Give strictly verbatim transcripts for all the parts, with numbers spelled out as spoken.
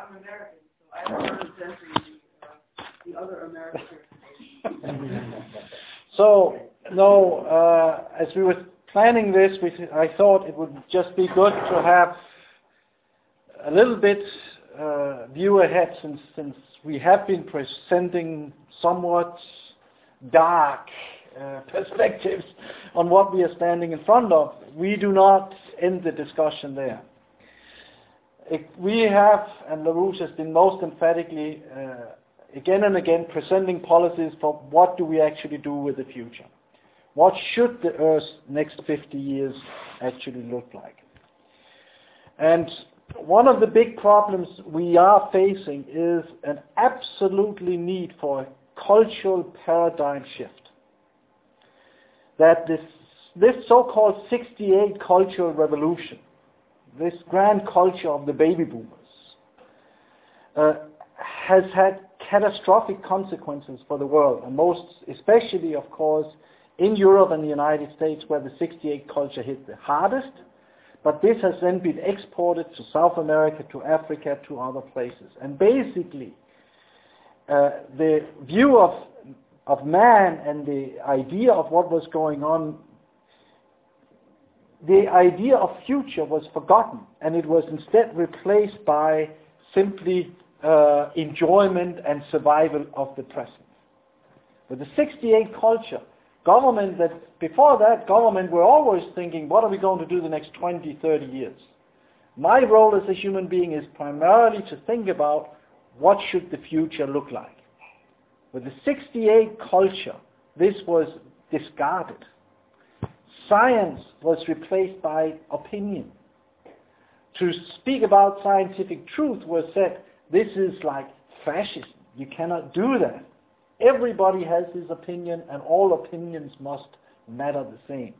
I'm American, so I'm representing the, uh, the other Americans. So, no, uh, as we were planning this, we, I thought it would just be good to have a little bit uh, view ahead, since, since we have been presenting somewhat dark uh, perspectives on what we are standing in front of. We do not end the discussion there. It, we have, and LaRouche has been most emphatically uh, again and again presenting policies for what do we actually do with the future. What should the Earth's next fifty years actually look like? And one of the big problems we are facing is an absolutely need for a cultural paradigm shift. That this, this so-called sixty-eight cultural revolution, this grand culture of the baby boomers, uh, has had catastrophic consequences for the world, and most especially, of course, in Europe and the United States, where the sixty-eight culture hit the hardest. But this has then been exported to South America, to Africa, to other places. And basically, uh, the view of, of man and the idea of what was going on, the idea of future was forgotten, and it was instead replaced by simply uh, enjoyment and survival of the present. With the sixty-eight culture, government that, before that, government were always thinking, what are we going to do the next twenty, thirty years? My role as a human being is primarily to think about what should the future look like. With the sixty-eight culture, this was discarded. Science was replaced by opinion. To speak about scientific truth was said, this is like fascism. You cannot do that. Everybody has his opinion, and all opinions must matter the same.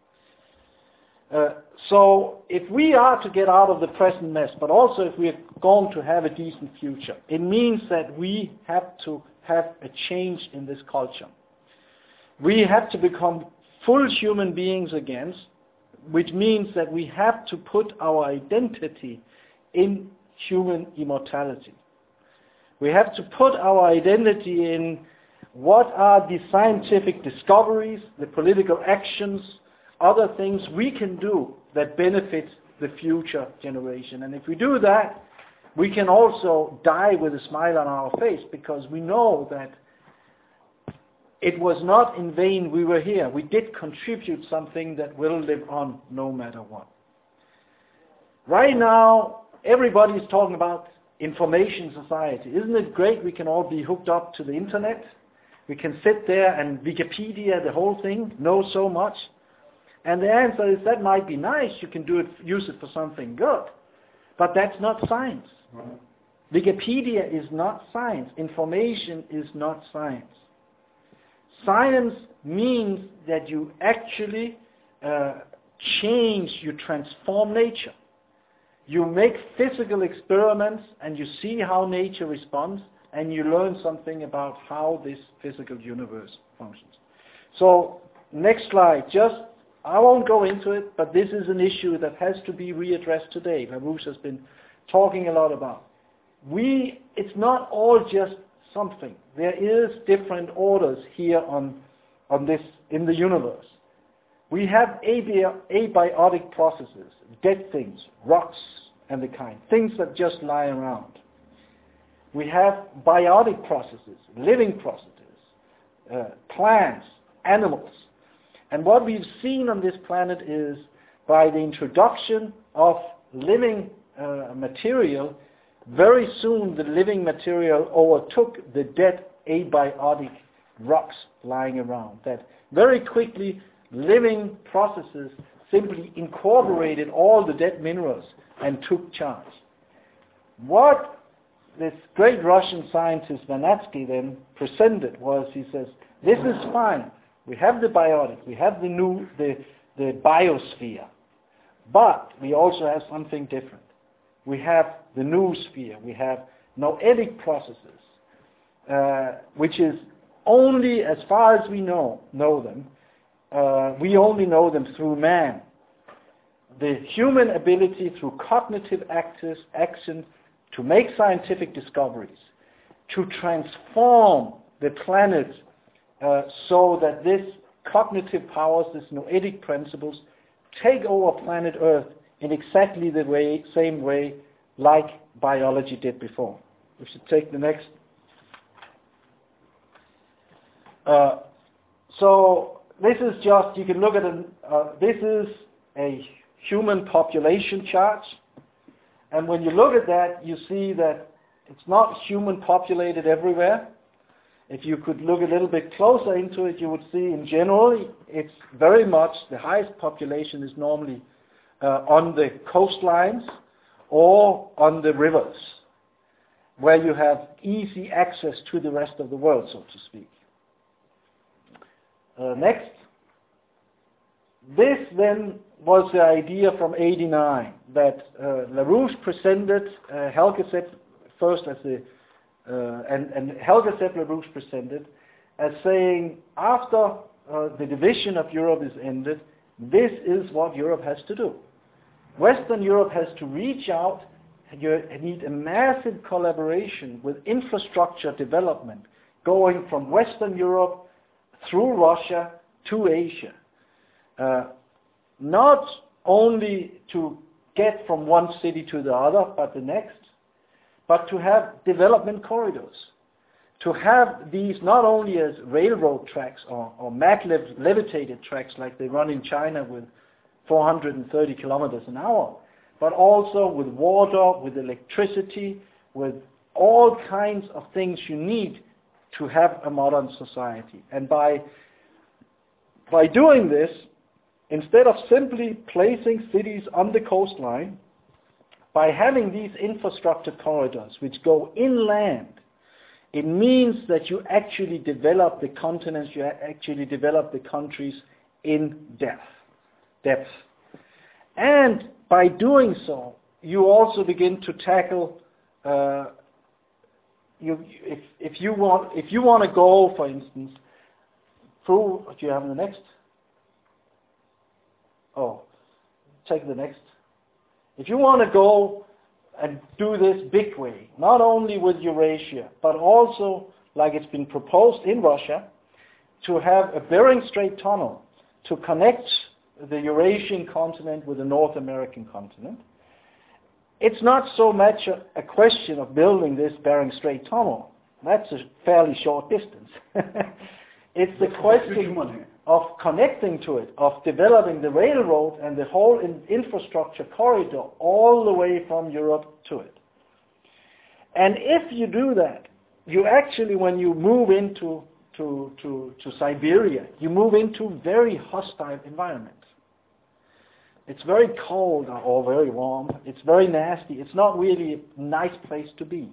Uh, so if we are to get out of the present mess, but also if we are going to have a decent future, it means that we have to have a change in this culture. We have to become full human beings again, which means that we have to put our identity in human immortality. We have to put our identity in what are the scientific discoveries, the political actions, other things we can do that benefit the future generation. And if we do that, we can also die with a smile on our face, because we know that it was not in vain we were here. We did contribute something that will live on no matter what. Right now, everybody is talking about information society. Isn't it great we can all be hooked up to the internet? We can sit there and Wikipedia the whole thing, know so much. And the answer is that might be nice. You can do it, use it for something good. But that's not science. Right. Wikipedia is not science. Information is not science. Science means that you actually uh, change, you transform nature. You make physical experiments and you see how nature responds, and you learn something about how this physical universe functions. So, next slide. Just, I won't go into it, but this is an issue that has to be readdressed today. LaRouche has been talking a lot about. We, it's not all just something. There is different orders here on, on this, in the universe. We have abiotic processes, dead things, rocks and the kind, things that just lie around. We have biotic processes, living processes, uh, plants, animals. And what we've seen on this planet is, by the introduction of living uh, material, very soon the living material overtook the dead abiotic rocks lying around. That very quickly living processes simply incorporated all the dead minerals and took charge. What this great Russian scientist Vernadsky then presented was, he says, this is fine. We have the biotic, we have the new, the, the biosphere, but we also have something different. We have the noosphere, we have noetic processes, uh, which is only, as far as we know, know them, uh, we only know them through man. The human ability through cognitive actors, action to make scientific discoveries, to transform the planet uh, so that this cognitive powers, these noetic principles, take over planet Earth in exactly the way, same way like biology did before. We should take the next. Uh, so this is just, you can look at it, uh, this is a human population chart. And when you look at that, you see that it's not human populated everywhere. If you could look a little bit closer into it, you would see in general, it's very much, the highest population is normally uh, on the coastlines or on the rivers, where you have easy access to the rest of the world, so to speak. Uh, next. This then was the idea from eighty-nine that uh, LaRouche presented, uh, Helge said first as the, uh, and, and Helge said LaRouche presented as saying after uh, the division of Europe is ended, this is what Europe has to do. Western Europe has to reach out. You need a massive collaboration with infrastructure development going from Western Europe through Russia to Asia. Uh, not only to get from one city to the other, but the next, but to have development corridors, to have these not only as railroad tracks or, or maglev levitated tracks like they run in China with four hundred thirty kilometers an hour, but also with water, with electricity, with all kinds of things you need to have a modern society. And by, by doing this, instead of simply placing cities on the coastline, by having these infrastructure corridors which go inland, it means that you actually develop the continents, you actually develop the countries in depth. depth. And by doing so, you also begin to tackle, uh, you, if, if you want, if you want to go, for instance, through, do you have the next? Oh, take the next. If you want to go and do this big way, not only with Eurasia, but also, like it's been proposed in Russia, to have a Bering Strait tunnel to connect the Eurasian continent with the North American continent, it's not so much a, a question of building this Bering Strait tunnel. That's a fairly short distance. It's the question of connecting to it, of developing the railroad and the whole in infrastructure corridor all the way from Europe to it. And if you do that, you actually, when you move into to, to, to Siberia, you move into very hostile environments. It's very cold or very warm. It's very nasty. It's not really a nice place to be.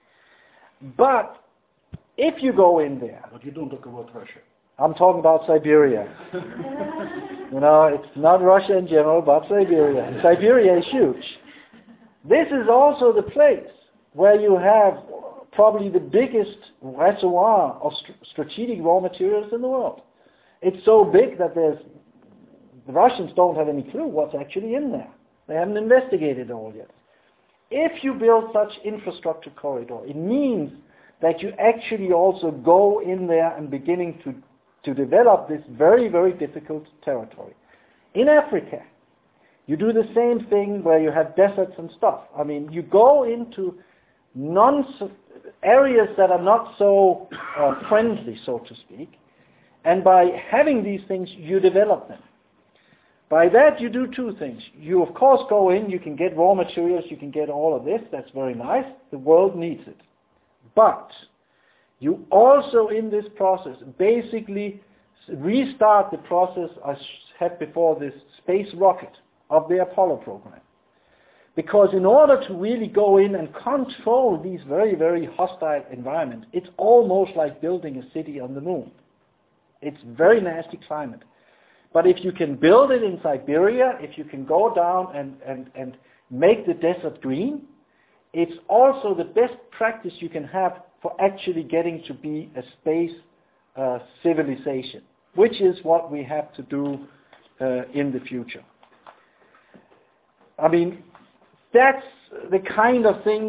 But if you go in there... But you don't talk about Russia. I'm talking about Siberia. You know, it's not Russia in general, but Siberia. And Siberia is huge. This is also the place where you have probably the biggest reservoir of st- strategic raw materials in the world. It's so big that there's the Russians don't have any clue what's actually in there. They haven't investigated it all yet. If you build such infrastructure corridor, it means that you actually also go in there and beginning to, to develop this very, very difficult territory. In Africa, you do the same thing where you have deserts and stuff. I mean, you go into non areas that are not so uh, friendly, so to speak, and by having these things, you develop them. By that, you do two things. You, of course, go in, you can get raw materials, you can get all of this, that's very nice. The world needs it. But you also, in this process, basically restart the process I had before, this space rocket of the Apollo program. Because in order to really go in and control these very, very hostile environments, it's almost like building a city on the moon. It's very nasty climate. But if you can build it in Siberia, if you can go down and, and, and make the desert green, it's also the best practice you can have for actually getting to be a space uh, civilization, which is what we have to do uh, in the future. I mean, that's the kind of thing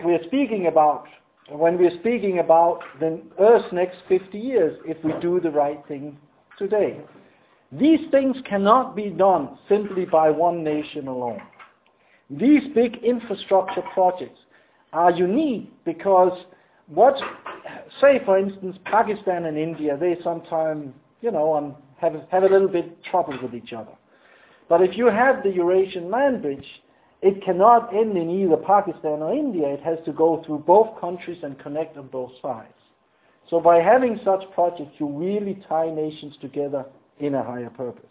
we're speaking about, when we're speaking about the Earth's next fifty years, if we do the right thing today. These things cannot be done simply by one nation alone. These big infrastructure projects are unique because what, say for instance, Pakistan and India, they sometimes, you know, um, have, have a little bit trouble with each other. But if you have the Eurasian land bridge, it cannot end in either Pakistan or India. It has to go through both countries and connect on both sides. So by having such projects, you really tie nations together in a higher purpose.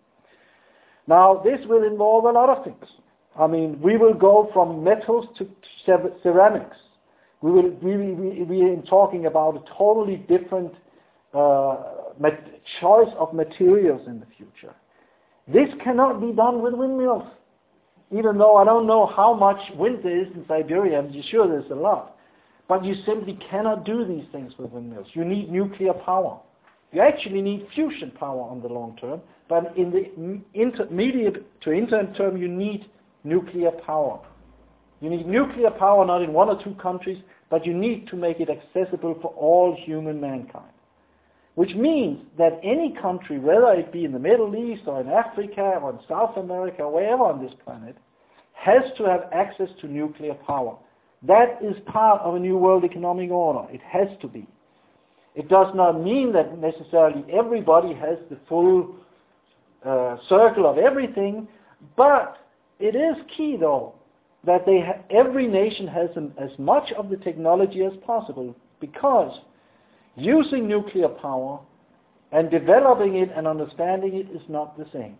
Now, this will involve a lot of things. I mean, we will go from metals to ceramics. We will we we we are talking about a totally different uh, choice of materials in the future. This cannot be done with windmills. Even though I don't know how much wind there is in Siberia, I'm sure there's a lot. But you simply cannot do these things with windmills. You need nuclear power. You actually need fusion power on the long term, but in the intermediate to interim term, you need nuclear power. You need nuclear power not in one or two countries, but you need to make it accessible for all human mankind. Which means that any country, whether it be in the Middle East or in Africa or in South America or wherever on this planet, has to have access to nuclear power. That is part of a new world economic order. It has to be. It does not mean that necessarily everybody has the full uh, circle of everything, but it is key, though, that they ha- every nation has an, as much of the technology as possible, because using nuclear power and developing it and understanding it is not the same.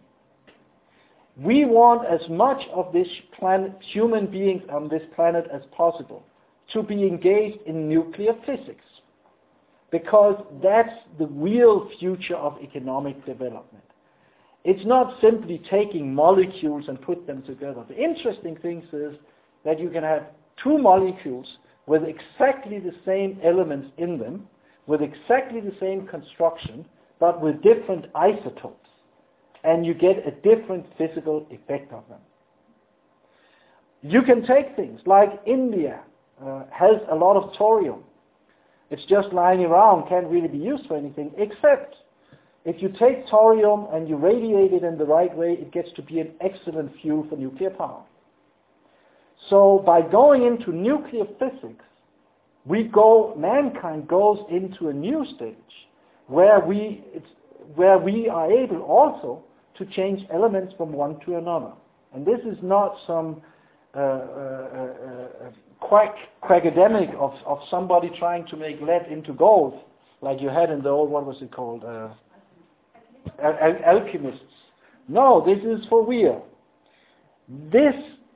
We want as much of this planet, human beings on this planet as possible, to be engaged in nuclear physics, because that's the real future of economic development. It's not simply taking molecules and put them together. The interesting thing is that you can have two molecules with exactly the same elements in them, with exactly the same construction, but with different isotopes, and you get a different physical effect of them. You can take things like India uh, has a lot of thorium. It's just lying around, can't really be used for anything, except if you take thorium and you radiate it in the right way, it gets to be an excellent fuel for nuclear power. So by going into nuclear physics, we go, mankind goes into a new stage where we, it's, where we are able also to change elements from one to another. And this is not some uh, uh, uh, quack, quackademic of, of somebody trying to make lead into gold, like you had in the old, what was it called, uh, al- al- alchemists. No, this is for real. This,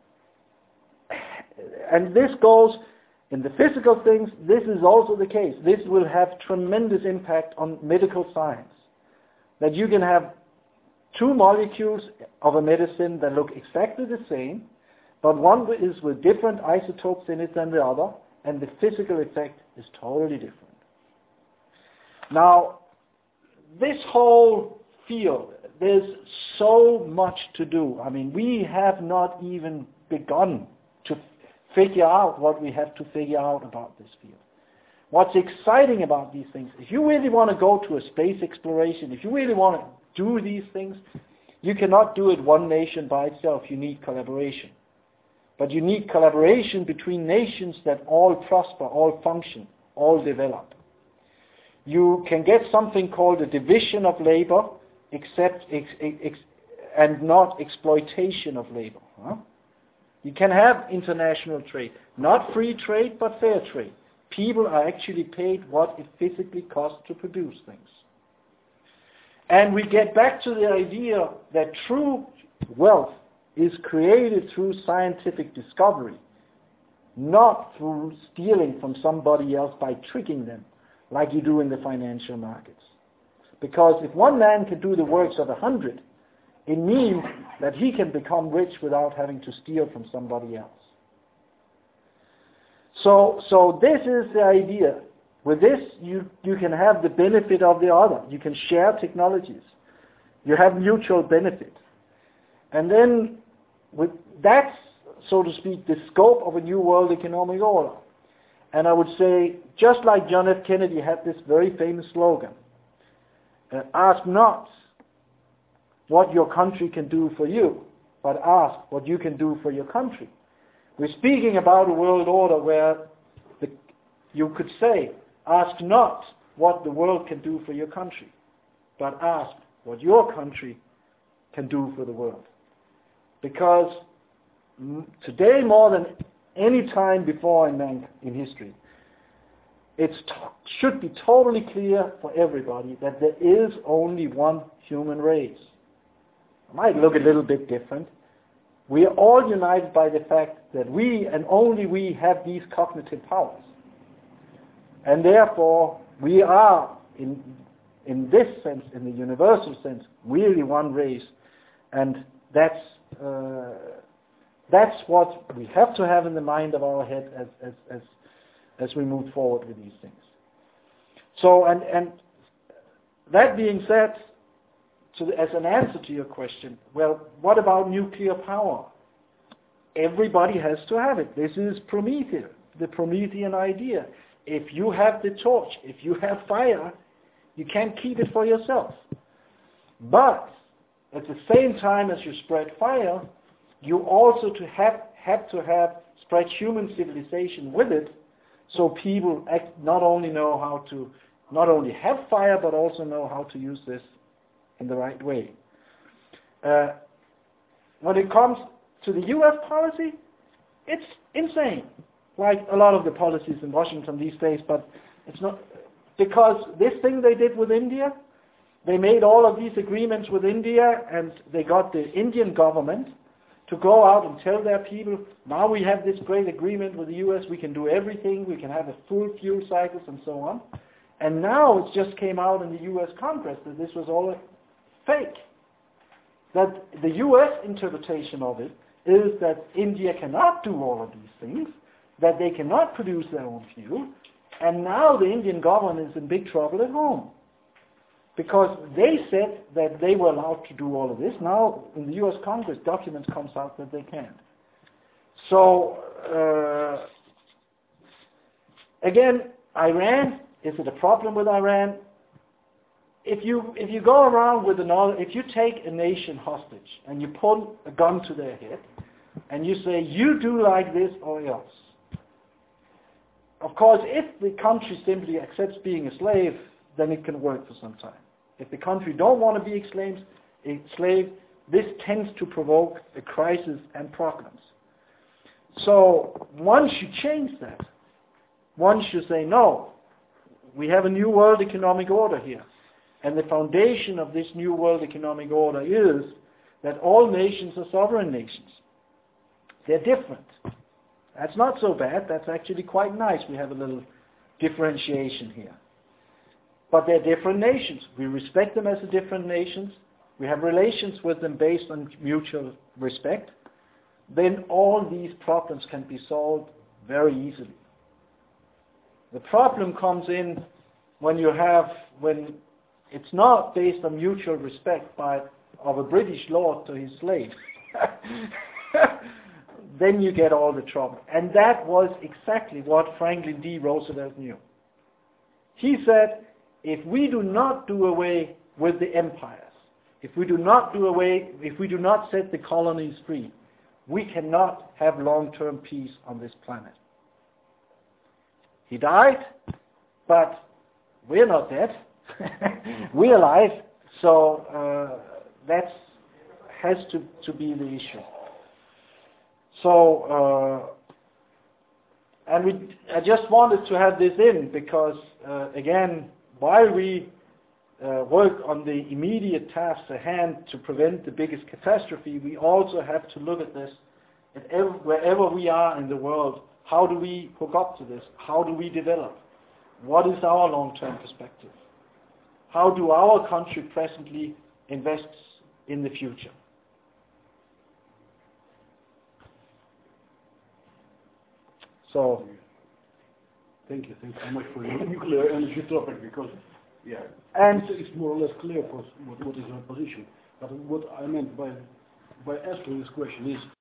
and this goes, in the physical things, this is also the case. This will have tremendous impact on medical science. That you can have two molecules of a medicine that look exactly the same, but one is with different isotopes in it than the other, and the physical effect is totally different. Now, this whole field, there's so much to do. I mean, we have not even begun to figure out what we have to figure out about this field. What's exciting about these things, if you really want to go to a space exploration, if you really want to do these things, you cannot do it one nation by itself. You need collaboration. But you need collaboration between nations that all prosper, all function, all develop. You can get something called a division of labor, except ex, ex, and not exploitation of labor. Huh? You can have international trade, not free trade, but fair trade. People are actually paid what it physically costs to produce things. And we get back to the idea that true wealth is created through scientific discovery, not through stealing from somebody else by tricking them, like you do in the financial markets. Because if one man can do the works of a hundred, it means that he can become rich without having to steal from somebody else. So, so this is the idea. With this, you, you can have the benefit of the other. You can share technologies. You have mutual benefit. And then with, that's so to speak, the scope of a new world economic order. And I would say, just like John F. Kennedy had this very famous slogan, uh, ask not what your country can do for you, but ask what you can do for your country. We're speaking about a world order where the, you could say, ask not what the world can do for your country, but ask what your country can do for the world. Because today, more than any time before in, man, in history, it should be totally clear for everybody that there is only one human race. It might look a little bit different. We are all united by the fact that we and only we have these cognitive powers. And therefore, we are, in, in this sense, in the universal sense, really one race. And that's uh, that's what we have to have in the mind of our head as as as, as we move forward with these things. So, and, and that being said, so as an answer to your question, well, what about nuclear power? Everybody has to have it. This is Prometheus, the Promethean idea. If you have the torch, if you have fire, you can't keep it for yourself. But at the same time as you spread fire, you also to have, have to have spread human civilization with it, so people act, not only know how to not only have fire, but also know how to use this in the right way. Uh, when it comes to the U S policy, it's insane, like a lot of the policies in Washington these days, but it's not, because this thing they did with India, they made all of these agreements with India, and they got the Indian government to go out and tell their people, now we have this great agreement with the U S, we can do everything, we can have a full fuel cycles and so on. And now it just came out in the U S Congress that this was all a fake. That the U S interpretation of it is that India cannot do all of these things, that they cannot produce their own fuel, and now the Indian government is in big trouble at home. Because they said that they were allowed to do all of this. Now, in the U S Congress, documents comes out that they can't. So, uh, again, Iran, is it a problem with Iran? If you if you go around with another, if you take a nation hostage and you put a gun to their head and you say, you do like this or else. Of course, if the country simply accepts being a slave, then it can work for some time. If the country don't want to be a slave, a slave, this tends to provoke a crisis and problems. So once you change that, once you say, no, we have a new world economic order here, and the foundation of this new world economic order is that all nations are sovereign nations. They're different. That's not so bad. That's actually quite nice. We have a little differentiation here. But they're different nations. We respect them as different nations. We have relations with them based on mutual respect. Then all these problems can be solved very easily. The problem comes in when you have, when it's not based on mutual respect by of a British lord to his slaves. Then you get all the trouble. And that was exactly what Franklin D. Roosevelt knew. He said, if we do not do away with the empires, if we do not do away, if we do not set the colonies free, we cannot have long-term peace on this planet. He died, but we're not dead. We're alive, so uh, that has to, to be the issue. So, uh, and we, I just wanted to have this in because, uh, again, while we uh, work on the immediate tasks at hand to prevent the biggest catastrophe, we also have to look at this, at every, wherever we are in the world, how do we hook up to this? How do we develop? What is our long-term perspective? How do our country presently invest in the future? So, thank you. Thank you so much for your nuclear energy topic because, yeah, and it's, it's more or less clear for us what, what is our position. But what I meant by by asking this question is